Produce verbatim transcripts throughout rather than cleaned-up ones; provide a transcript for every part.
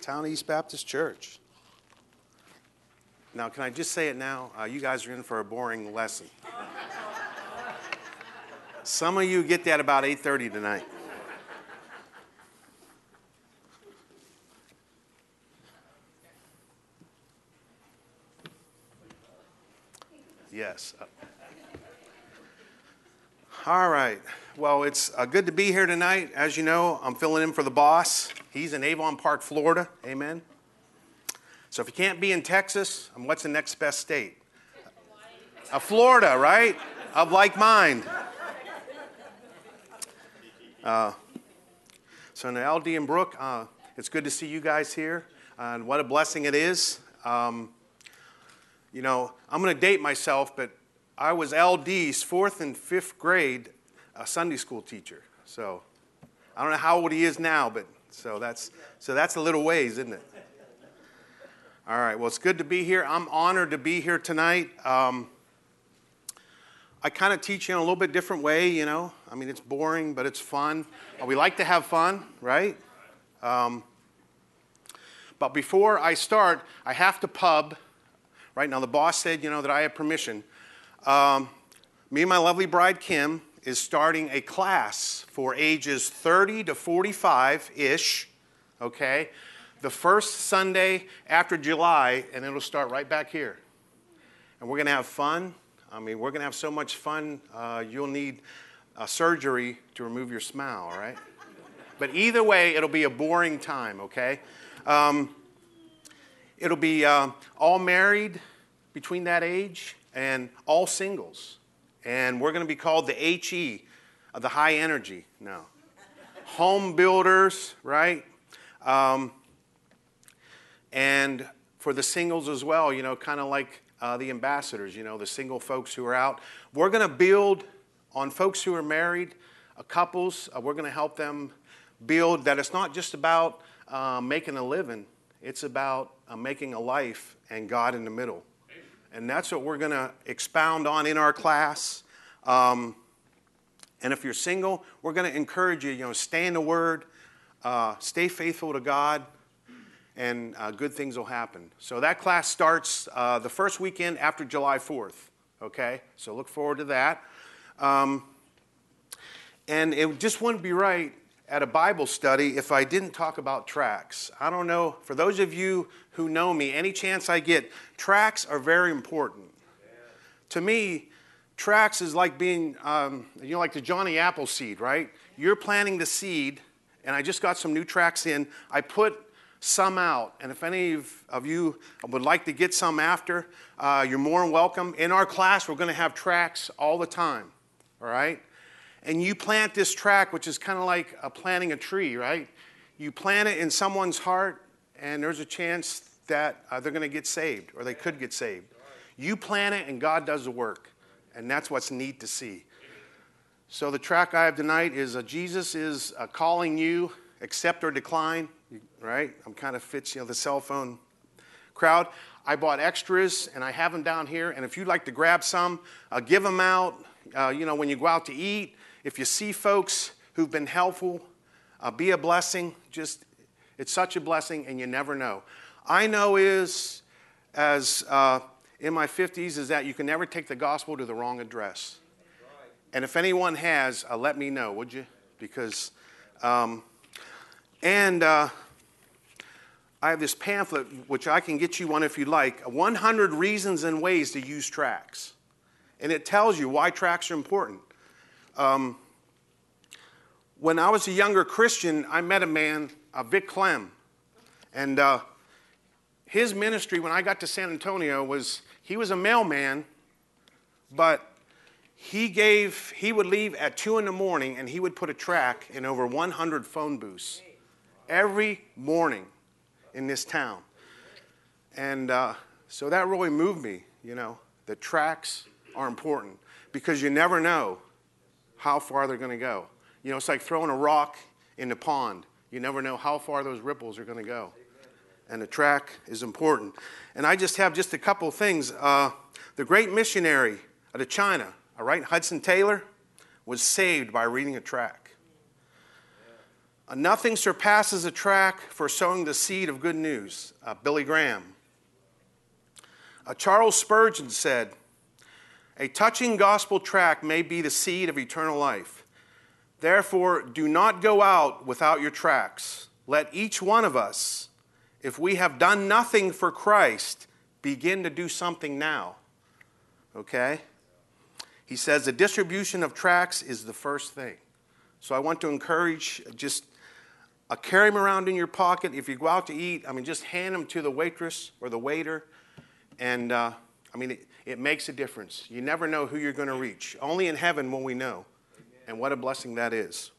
Town East Baptist Church. Now, can I just say it now? Uh, you guys are in for a boring lesson. Some of you get that about eight thirty tonight. Yes. All right. Well, it's uh, good to be here tonight. As you know, I'm filling in for the boss. He's in Avon Park, Florida. Amen. So if you can't be in Texas, um, what's the next best state? Uh, Florida, right? Of like mind. Uh, so now L D and Brooke, uh, it's good to see you guys here. Uh, and what a blessing it is. Um, you know, I'm going to date myself, but I was L D's fourth and fifth grade uh, Sunday school teacher. So I don't know how old he is now, but so that's so that's a little ways, isn't it? All right. Well, it's good to be here. I'm honored to be here tonight. Um, I kind of teach in a little bit different way, you know. I mean, it's boring, but it's fun. Uh, we like to have fun, right? Um, but before I start, I have to pub. Right now, the boss said, you know, that I have permission. Um, me and my lovely bride, Kim, is starting a class for ages thirty to forty-five-ish, okay? The first Sunday after July, and it'll start right back here. And we're going to have fun. I mean, we're going to have so much fun, uh, you'll need a surgery to remove your smile, all right? But either way, it'll be a boring time, okay? Um, it'll be uh, all married between that age and all singles. And we're going to be called the H E, uh, the high energy. No. Home builders, right? Um, and for the singles as well, you know, kind of like uh, the ambassadors, you know, the single folks who are out. We're going to build on folks who are married, uh, couples. Uh, we're going to help them build that it's not just about uh, making a living. It's about uh, making a life and God in the middle. And that's what we're going to expound on in our class. Um, and if you're single, we're going to encourage you, you know, stay in the Word, uh, stay faithful to God, and uh, good things will happen. So that class starts uh, the first weekend after July fourth, okay? So look forward to that. Um, and it just wouldn't be right at a Bible study if I didn't talk about tracks. I don't know, for those of you who know me, any chance I get, tracks are very important. Yeah. To me, tracks is like being, um, you know, like the Johnny Appleseed, right? You're planting the seed, and I just got some new tracks in. I put some out, and if any of you would like to get some after, uh, you're more than welcome. In our class, we're going to have tracks all the time, all right? And you plant this track, which is kind of like uh, planting a tree, right? You plant it in someone's heart, and there's a chance that uh, they're going to get saved, or they could get saved. You plant it, and God does the work. And that's what's neat to see. So the track I have tonight is uh, Jesus is uh, calling you, accept or decline, right? I'm kind of fits, you know, the cell phone crowd. I bought extras, and I have them down here. And if you'd like to grab some, uh, give them out. Uh, you know, when you go out to eat, if you see folks who've been helpful, uh, be a blessing. Just, it's such a blessing, and you never know. I know is, as uh, in my fifties, is that you can never take the gospel to the wrong address. And if anyone has, uh, let me know, would you? Because, um, and uh, I have this pamphlet, which I can get you one if you'd like, one hundred Reasons and Ways to Use Tracks. And it tells you why tracks are important. Um, when I was a younger Christian, I met a man, uh, Vic Clem. And uh, his ministry, when I got to San Antonio, was he was a mailman, but he gave, he would leave at two in the morning, and he would put a track in over one hundred phone booths every morning in this town. And uh, so that really moved me, you know. The tracks are important because you never know how far they're going to go. You know, it's like throwing a rock in the pond. You never know how far those ripples are going to go. And the track is important. And I just have just a couple of things. Uh, the great missionary to China, all right, Hudson Taylor, was saved by reading a track. Uh, nothing surpasses a tract for sowing the seed of good news. Uh, Billy Graham. Uh, Charles Spurgeon said, a touching gospel tract may be the seed of eternal life. Therefore, do not go out without your tracts. Let each one of us, if we have done nothing for Christ, begin to do something now. Okay? He says the distribution of tracts is the first thing. So I want to encourage, just uh, carry them around in your pocket. If you go out to eat, I mean, just hand them to the waitress or the waiter. And, uh, I mean, it, it makes a difference. You never know who you're going to reach. Only in heaven will we know. And what a blessing that is.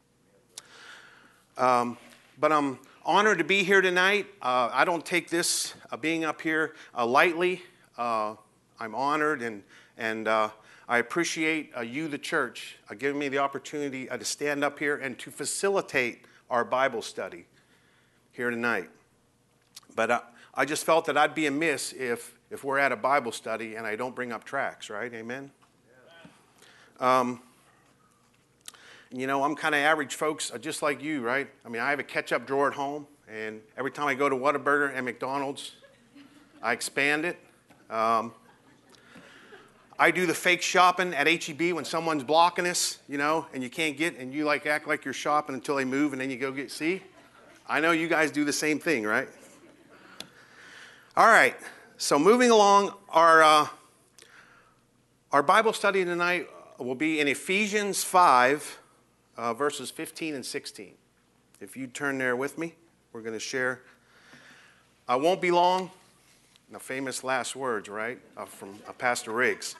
Um, but I'm honored to be here tonight. Uh, I don't take this uh, being up here uh, lightly. Uh, I'm honored, and, and uh, I appreciate uh, you, the church, uh, giving me the opportunity uh, to stand up here and to facilitate our Bible study here tonight. But uh, I just felt that I'd be amiss if, if we're at a Bible study and I don't bring up tracts, right? Amen? Um, you know, I'm kind of average folks, uh, just like you, right? I mean, I have a ketchup drawer at home, and every time I go to Whataburger and McDonald's, I expand it. Um, I do the fake shopping at H E B when someone's blocking us, you know, and you can't get, and you like act like you're shopping until they move, and then you go get, see? I know you guys do the same thing, right? All right, so moving along, our, uh, our Bible study tonight will be in Ephesians five, uh, verses fifteen and sixteen. If you turn there with me, we're going to share. I won't be long. The famous last words, right, uh, from uh, Pastor Riggs.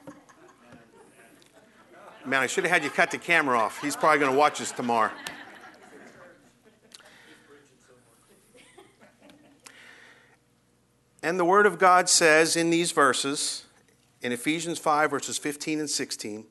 Man, I should have had you cut the camera off. He's probably going to watch us tomorrow. And the Word of God says in these verses, in Ephesians five, verses fifteen and sixteen,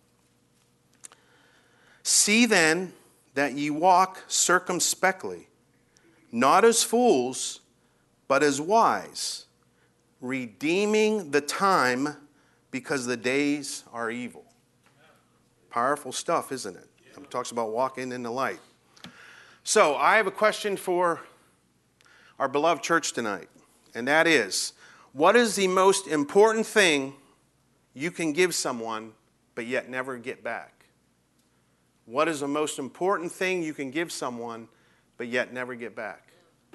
see then that ye walk circumspectly, not as fools, but as wise, redeeming the time because the days are evil. Powerful stuff, isn't it? It talks about walking in the light. So I have a question for our beloved church tonight, and that is, what is the most important thing you can give someone but yet never get back? What is the most important thing you can give someone but yet never get back?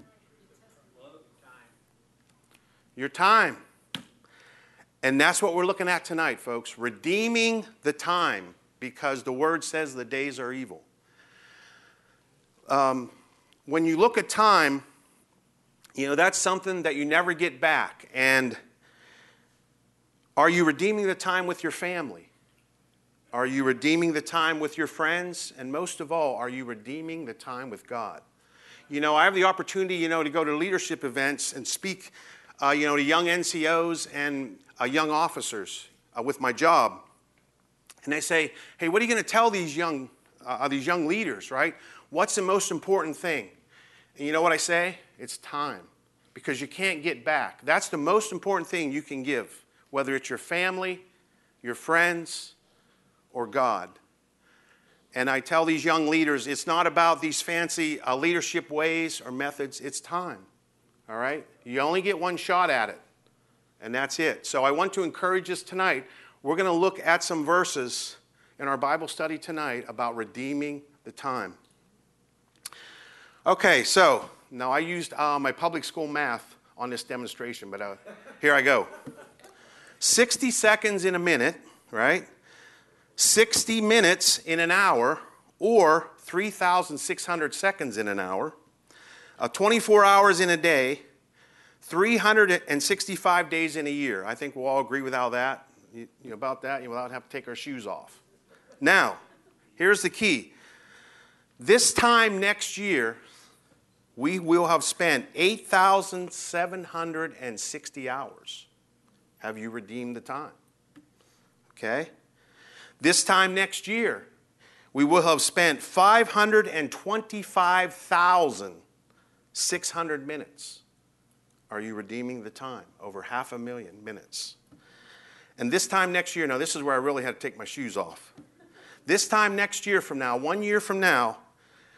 Your time. And that's what we're looking at tonight, folks. Redeeming the time, because the Word says the days are evil. Um, when you look at time, you know, that's something that you never get back. And are you redeeming the time with your family? Are you redeeming the time with your friends? And most of all, are you redeeming the time with God? You know, I have the opportunity, you know, to go to leadership events and speak, uh, you know, to young N C Os and uh, young officers uh, with my job. And they say, hey, what are you going to tell these young, uh, these young leaders, right? What's the most important thing? And you know what I say? It's time. Because you can't get back. That's the most important thing you can give, whether it's your family, your friends, or God. And I tell these young leaders, it's not about these fancy uh, leadership ways or methods. It's time. All right? You only get one shot at it. And that's it. So I want to encourage us tonight. We're going to look at some verses in our Bible study tonight about redeeming the time. Okay, so now I used uh, my public school math on this demonstration, but uh, here I go. sixty seconds in a minute, right? sixty minutes in an hour, or three thousand six hundred seconds in an hour. Uh, twenty-four hours in a day, three hundred sixty-five days in a year. I think we'll all agree with all that. You, you know, about that, you without having to take our shoes off. Now, here's the key. This time next year, we will have spent eight thousand seven hundred sixty hours. Have you redeemed the time? Okay? This time next year, we will have spent five hundred twenty-five thousand six hundred minutes. Are you redeeming the time? Over half a million minutes. And this time next year, now this is where I really had to take my shoes off. This time next year from now, one year from now,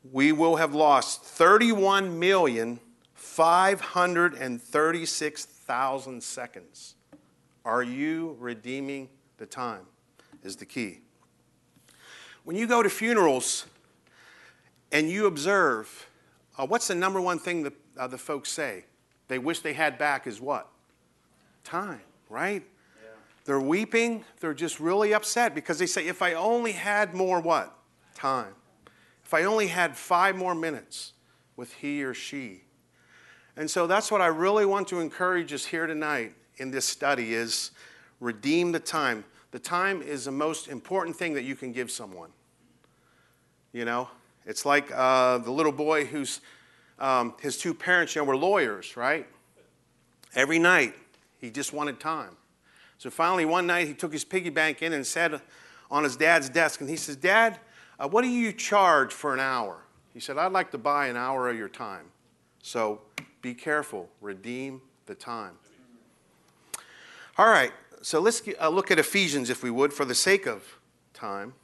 we will have lost thirty-one million five hundred thirty-six thousand seconds. Are you redeeming the time? Is the key. When you go to funerals and you observe, uh, what's the number one thing that uh, the folks say? They wish they had back is what? Time, right? Yeah. They're weeping. They're just really upset because they say, if I only had more what? Time. If I only had five more minutes with he or she. And so that's what I really want to encourage us here tonight in this study is redeem the time. The time is the most important thing that you can give someone. You know, it's like uh, the little boy whose um, his two parents, you know, were lawyers, right? Every night he just wanted time. So finally one night he took his piggy bank in and sat on his dad's desk and he says, Dad, uh, what do you charge for an hour? He said, I'd like to buy an hour of your time. So be careful, redeem the time. All right. So let's get, uh, look at Ephesians, if we would, for the sake of time.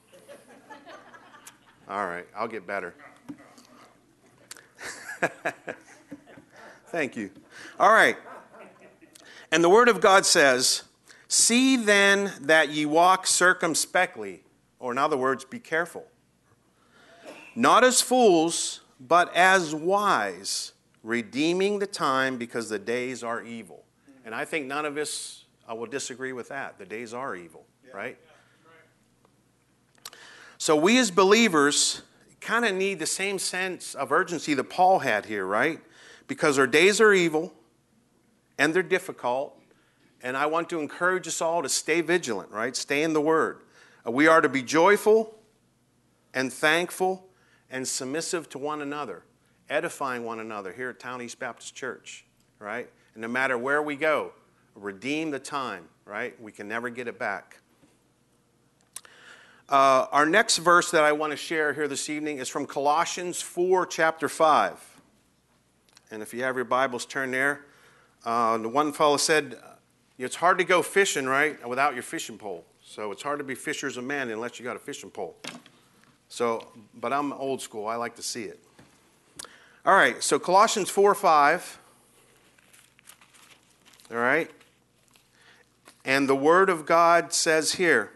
All right, I'll get better. Thank you. All right. And the Word of God says, see then that ye walk circumspectly, or in other words, be careful. Not as fools, but as wise, redeeming the time because the days are evil. And I think none of us I will disagree with that. The days are evil, yeah, right? Yeah, right? So we as believers kind of need the same sense of urgency that Paul had here, right? Because our days are evil and they're difficult. And I want to encourage us all to stay vigilant, right? Stay in the Word. Uh, we are to be joyful and thankful and submissive to one another, edifying one another here at Town East Baptist Church, right? And no matter where we go, redeem the time, right? We can never get it back. Uh, our next verse that I want to share here this evening is from Colossians four, chapter five. And if you have your Bibles, turn there. Uh, the one fellow said, it's hard to go fishing, right, without your fishing pole. So it's hard to be fishers of men unless you got a fishing pole. So, but I'm old school. I like to see it. All right, so Colossians four, five. All right. And the Word of God says here,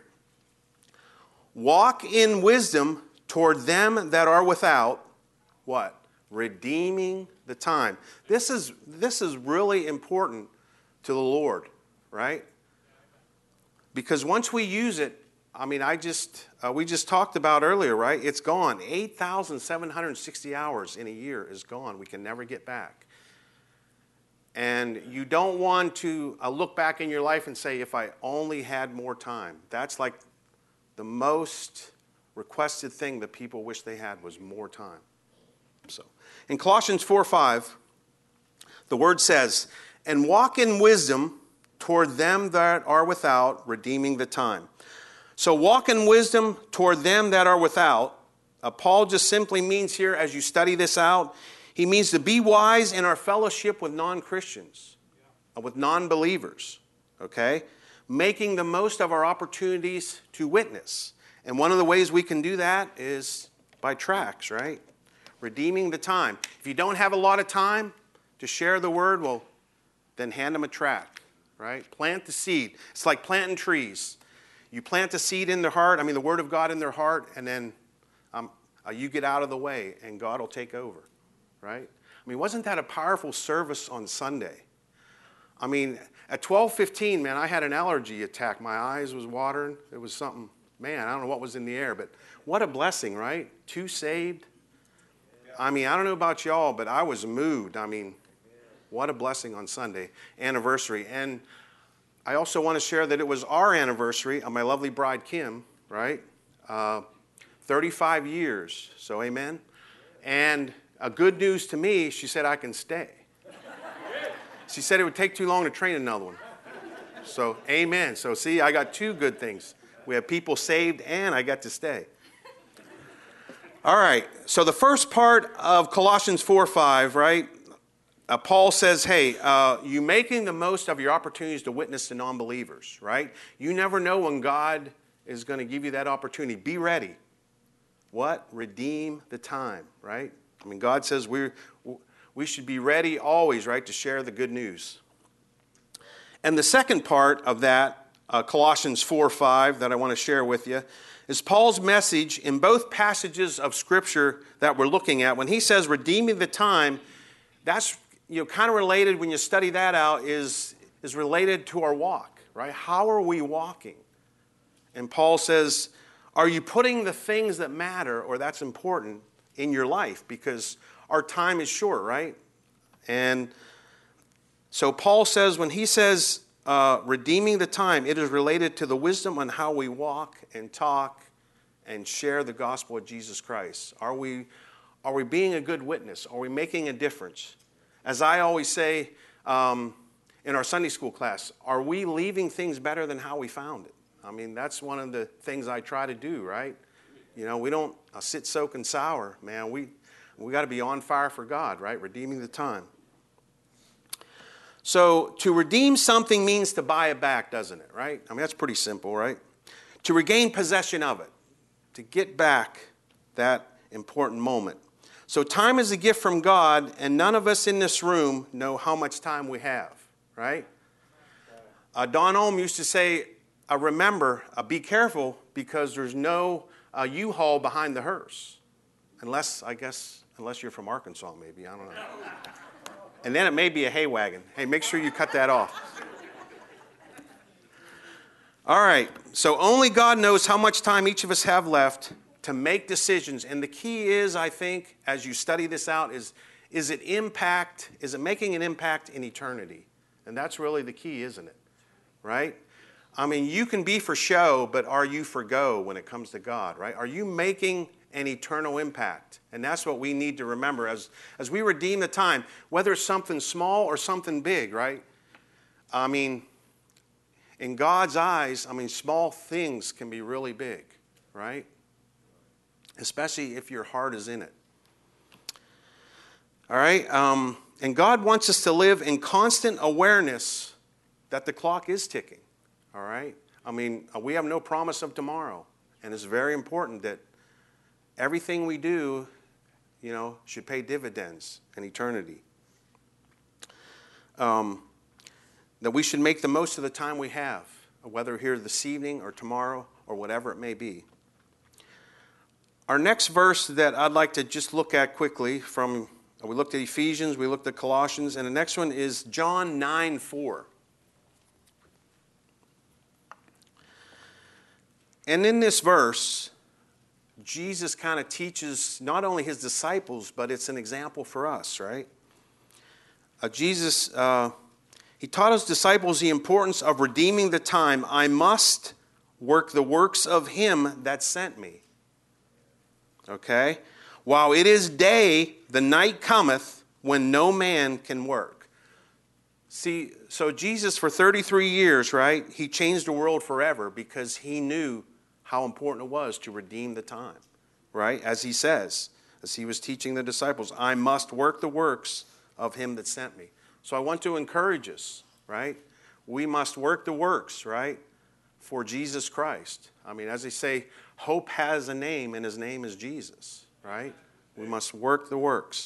walk in wisdom toward them that are without, what? Redeeming the time. This is, this is really important to the Lord, right? Because once we use it, I mean, I just, uh, we just talked about earlier, right? It's gone. eight thousand seven hundred sixty hours in a year is gone. We can never get back. And you don't want to uh, look back in your life and say, if I only had more time. That's like the most requested thing that people wish they had was more time. So, in Colossians four five, the Word says, and walk in wisdom toward them that are without, redeeming the time. So walk in wisdom toward them that are without. Uh, Paul just simply means here, as you study this out, he means to be wise in our fellowship with non-Christians, uh, with non-believers, okay? Making the most of our opportunities to witness. And one of the ways we can do that is by tracts, right? Redeeming the time. If you don't have a lot of time to share the word, well, then hand them a tract, right? Plant the seed. It's like planting trees. You plant the seed in their heart, I mean the Word of God in their heart, and then um, uh, you get out of the way, and God will take over, right? I mean, wasn't that a powerful service on Sunday? I mean, at twelve fifteen, man, I had an allergy attack. My eyes was watering. It was something, man, I don't know what was in the air, but what a blessing, right? Two saved. I mean, I don't know about y'all, but I was moved. I mean, what a blessing on Sunday, anniversary. And I also want to share that it was our anniversary of my lovely bride, Kim, right? Uh, thirty-five years, so amen. And a good news to me, she said I can stay. She said it would take too long to train another one. So amen. So see, I got two good things. We have people saved and I got to stay. All right, so the first part of Colossians four five, right? Uh, Paul says, hey, uh, you making the most of your opportunities to witness to non-believers, right? You never know when God is going to give you that opportunity. Be ready. what? Redeem the time, right? I mean, God says we we should be ready always, right, to share the good news. And the second part of that, uh, Colossians four five, that I want to share with you, is Paul's message in both passages of Scripture that we're looking at. When he says redeeming the time, that's, you know, kind of related, when you study that out, is, is related to our walk, right? How are we walking? And Paul says, are you putting the things that matter or that's important in your life? Because our time is short, right? And so Paul says, when he says uh, redeeming the time, it is related to the wisdom on how we walk and talk and share the gospel of Jesus Christ. Are we, are we being a good witness? Are we making a difference? As I always say um, in our Sunday school class, are we leaving things better than how we found it? I mean, that's one of the things I try to do, right? You know, we don't uh, sit, soak, and sour, man. We we got to be on fire for God, right? Redeeming the time. So to redeem something means to buy it back, doesn't it, right? I mean, that's pretty simple, right? To regain possession of it, to get back that important moment. So time is a gift from God, and none of us in this room know how much time we have, right? Uh, Don Ohm used to say, uh, remember, uh, be careful, because there's no uh, U-Haul behind the hearse. Unless, I guess, unless you're from Arkansas, maybe, I don't know. And then it may be a hay wagon. Hey, make sure you cut that off. All right, so only God knows how much time each of us have left to make decisions. And the key is, I think, as you study this out, is, is it impact, is it making an impact in eternity? And that's really the key, isn't it? Right? I mean, you can be for show, but are you for go when it comes to God, right? Are you making an eternal impact? And that's what we need to remember as, as we redeem the time, whether it's something small or something big, right? I mean, in God's eyes, I mean, small things can be really big, right? Especially if your heart is in it. All right? Um, and God wants us to live in constant awareness that the clock is ticking, all right? I mean, we have no promise of tomorrow, and it's very important that everything we do, you know, should pay dividends in eternity. Um, that we should make the most of the time we have, whether here this evening or tomorrow or whatever it may be. Our next verse that I'd like to just look at quickly from, we looked at Ephesians, we looked at Colossians, and the next one is John nine four. And in this verse, Jesus kind of teaches not only his disciples, but it's an example for us, right? Uh, Jesus, uh, he taught his disciples the importance of redeeming the time. I must work the works of him that sent me. Okay? While it is day, the night cometh when no man can work. See, so Jesus for thirty-three years, right, he changed the world forever because he knew how important it was to redeem the time, right? As he says, as he was teaching the disciples, I must work the works of him that sent me. So I want to encourage us, right? We must work the works, right, for Jesus Christ. I mean, as they say, hope has a name, and his name is Jesus, right? We must work the works.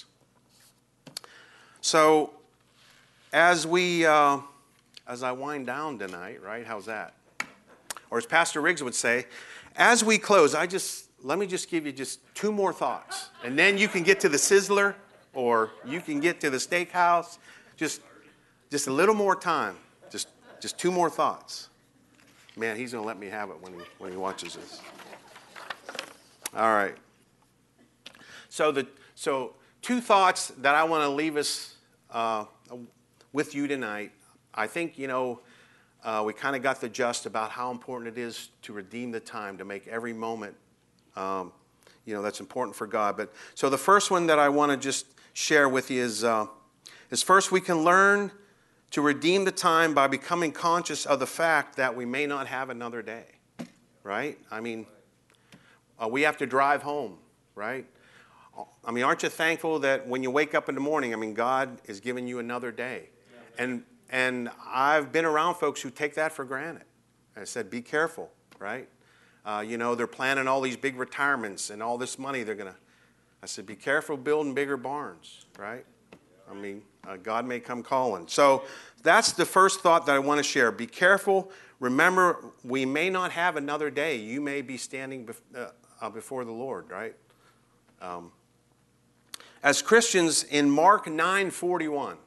So as we, uh, as I wind down tonight, right, how's that? Or as Pastor Riggs would say, as we close, I just, let me just give you just two more thoughts. And then you can get to the Sizzler, or you can get to the steakhouse. Just, just a little more time. Just, just two more thoughts. Man, he's going to let me have it when he, when he watches this. All right. So the, so two thoughts that I want to leave us uh, with you tonight. I think, you know, Uh, we kind of got the gist about how important it is to redeem the time, to make every moment, um, you know, that's important for God. But so the first one that I want to just share with you is, uh, is first we can learn to redeem the time by becoming conscious of the fact that we may not have another day, right? I mean, uh, we have to drive home, right? I mean, aren't you thankful that when you wake up in the morning, I mean, God is giving you another day? And And I've been around folks who take that for granted. I said, be careful, right? Uh, you know, they're planning all these big retirements and all this money they're going to. I said, be careful building bigger barns, right? I mean, uh, God may come calling. So that's the first thought that I want to share. Be careful. Remember, we may not have another day. You may be standing bef- uh, uh, before the Lord, right? Um, as Christians, in Mark nine forty-one,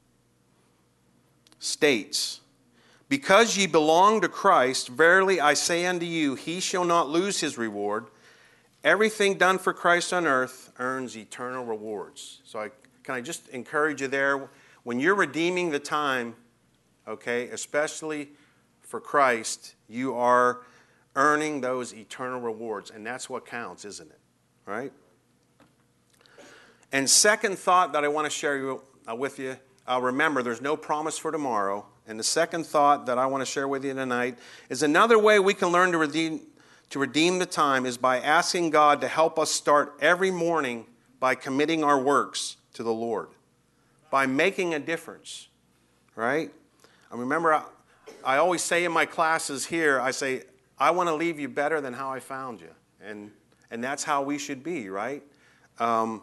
states, because ye belong to Christ, verily I say unto you, he shall not lose his reward. Everything done for Christ on earth earns eternal rewards. So I, can I just encourage you there? When you're redeeming the time, okay, especially for Christ, you are earning those eternal rewards. And that's what counts, isn't it? Right? And second thought that I want to share you, uh, with you, uh, remember, there's no promise for tomorrow. And the second thought that I want to share with you tonight is another way we can learn to redeem, to redeem the time is by asking God to help us start every morning by committing our works to the Lord, by making a difference, right? I remember I, I always say in my classes here, I say, I want to leave you better than how I found you. And, and that's how we should be, right? Um,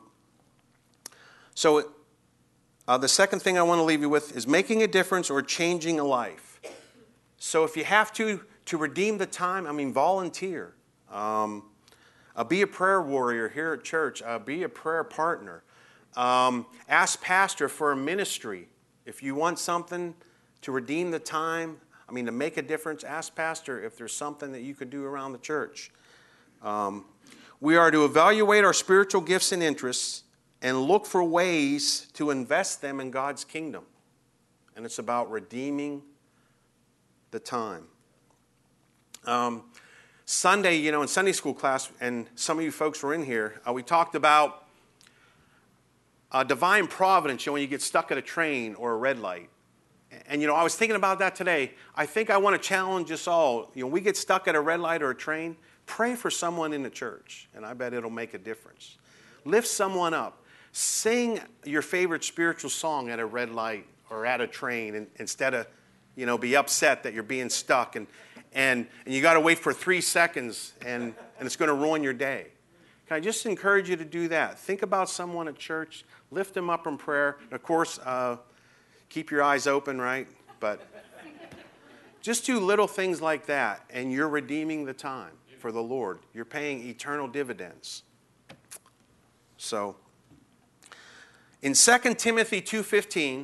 so uh, the second thing I want to leave you with is making a difference or changing a life. So if you have to, to redeem the time, I mean, volunteer. Um, uh, be a prayer warrior here at church. Uh, be a prayer partner. Um, ask pastor for a ministry. If you want something to redeem the time, I mean, to make a difference, ask pastor if there's something that you could do around the church. Um, we are to evaluate our spiritual gifts and interests and look for ways to invest them in God's kingdom. And it's about redeeming the time. Um, Sunday, you know, in Sunday school class, and some of you folks were in here, uh, we talked about uh, divine providence, you know, when you get stuck at a train or a red light. And, you know, I was thinking about that today. I think I want to challenge us all. You know, we get stuck at a red light or a train, pray for someone in the church, and I bet it'll make a difference. Lift someone up. Sing your favorite spiritual song at a red light or at a train, and, instead of, you know, be upset that you're being stuck and and, and you got to wait for three seconds and, and it's going to ruin your day. Can I just encourage you to do that? Think about someone at church, lift them up in prayer. And of course, uh, keep your eyes open, right? But just do little things like that, and you're redeeming the time for the Lord. You're paying eternal dividends. So, in Second Timothy two fifteen,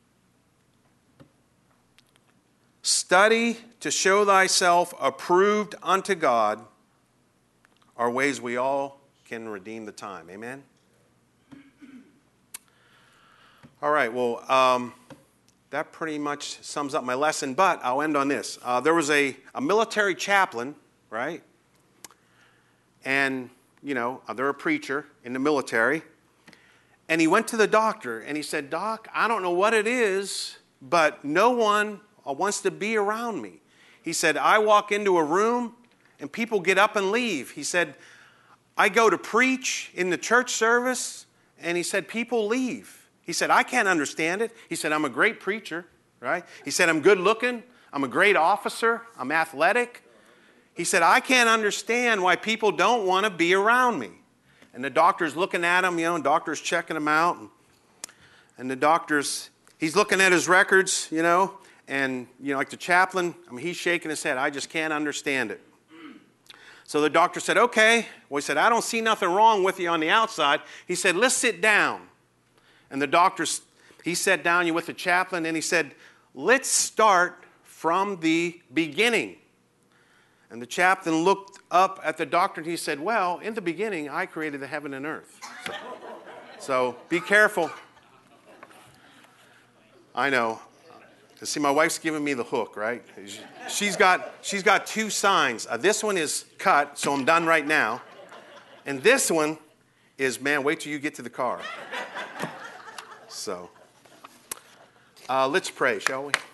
study to show thyself approved unto God are ways we all can redeem the time. Amen? All right, well, um, that pretty much sums up my lesson, but I'll end on this. Uh, there was a, a military chaplain, right? And, you know, they're a preacher in the military. And he went to the doctor and he said, Doc, I don't know what it is, but no one wants to be around me. He said, I walk into a room and people get up and leave. He said, I go to preach in the church service, and he said, people leave. He said, I can't understand it. He said, I'm a great preacher, right? He said, I'm good looking. I'm a great officer. I'm athletic. He said, I can't understand why people don't want to be around me. And the doctor's looking at him, you know, and the doctor's checking him out. And, and the doctor's, he's looking at his records, you know, and, you know, like the chaplain, I mean, he's shaking his head. I just can't understand it. So the doctor said, okay. Well, he said, I don't see nothing wrong with you on the outside. He said, let's sit down. And the doctor, he sat down with the chaplain, and he said, let's start from the beginning. And the chaplain looked up at the doctor, and he said, well, in the beginning, I created the heaven and earth. So, so be careful. I know. See, my wife's giving me the hook, right? She's got, she's got two signs. Uh, this one is cut, so I'm done right now. And this one is, man, wait till you get to the car. So, uh, let's pray, shall we?